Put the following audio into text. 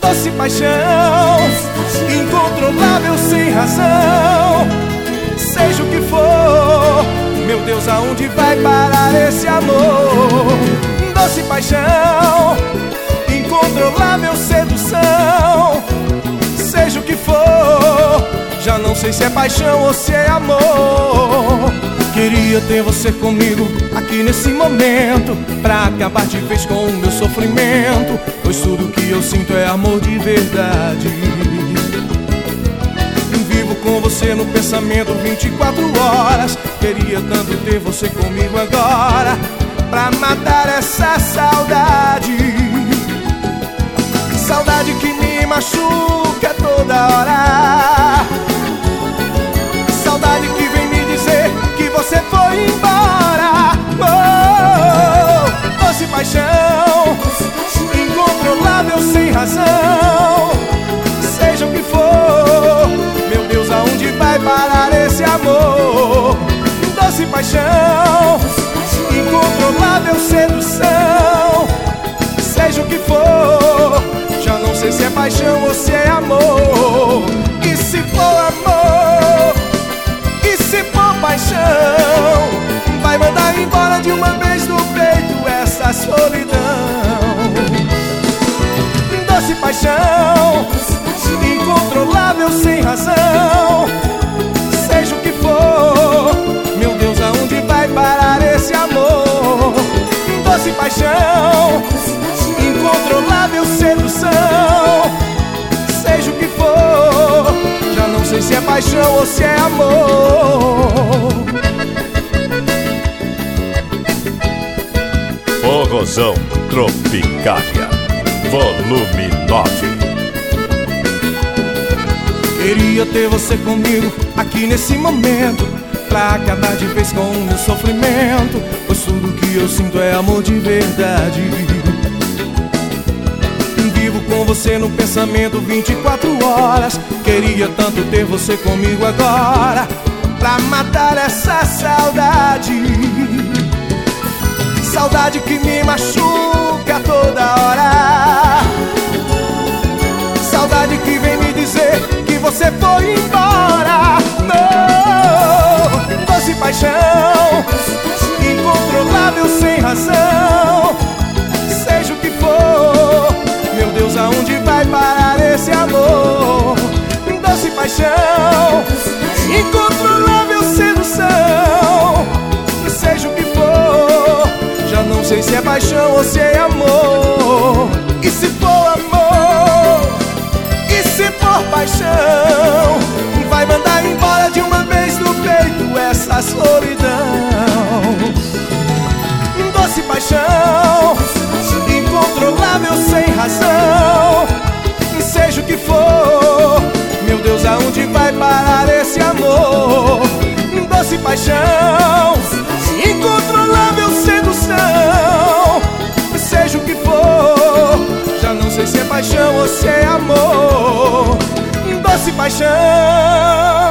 doce paixão, incontrolável sem razão. Seja o que for, meu Deus, aonde vai parar esse amor? Doce paixão, incontrolável sedução. Seja o que for, já não sei se é paixão ou se é amor. Queria ter você comigo aqui nesse momento, pra acabar de vez com o meu sofrimento, pois tudo que eu sinto é amor de verdade. Vivo com você no pensamento 24 horas. Queria tanto ter você comigo agora, pra matar essa saudade. Saudade que me machuca toda hora. Saudade que vem me dizer que você foi embora. Oh, doce paixão, incontrolável sem razão. Seja o que for, meu Deus, aonde vai parar esse amor? Doce paixão, incontrolável sedução. Seja o que for, já não sei se é paixão ou se é amor. E se for amor, e se for paixão, vai mandar embora de uma vez do peito essa solidão. Doce paixão, incontrolável sem razão. Seja o que for, meu Deus, aonde vai parar esse amor? Doce paixão, incontrolável sedução. Seja o que for, já não sei se é paixão ou se é amor. Forrozão Tropicália, volume 9. Queria ter você comigo aqui nesse momento, pra acabar de vez com o meu sofrimento, pois tudo que eu sinto é amor de verdade. Vivo com você no pensamento 24 horas. Queria tanto ter você comigo agora, pra matar essa saudade. Saudade que me machuca toda hora. Saudade que vem me dizer que você foi embora. Oh, doce paixão, incontrolável sem razão. Seja o que for, meu Deus, aonde vai parar esse amor? Doce paixão, incontrolável sedução. Seja o que for, já não sei se é paixão ou se é amor. E se for amor, e se for paixão, vai mandar embora de uma vez do peito essa solidão. Doce paixão, incontrolável sem razão. Seja o que for, meu Deus, aonde vai parar esse amor? Doce paixão, incontrolável sedução. Seja o que for, já não sei se é paixão ou se é amor. Doce paixão.